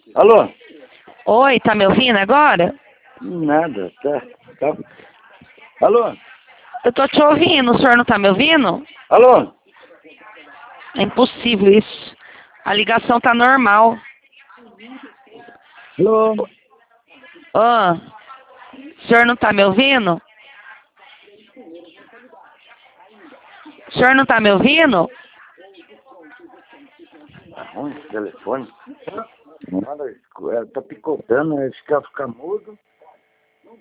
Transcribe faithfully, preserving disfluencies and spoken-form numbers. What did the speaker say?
Alô? Oi, tá me ouvindo agora? Nada, tá, tá. Alô? Eu tô te ouvindo, o senhor não tá me ouvindo? Alô? É impossível isso. A ligação tá normal. Alô? Ah, o senhor não tá me ouvindo? O senhor não tá me ouvindo? Tá ruim esse telefone? Nada, tá picotando, fica, fica mudo.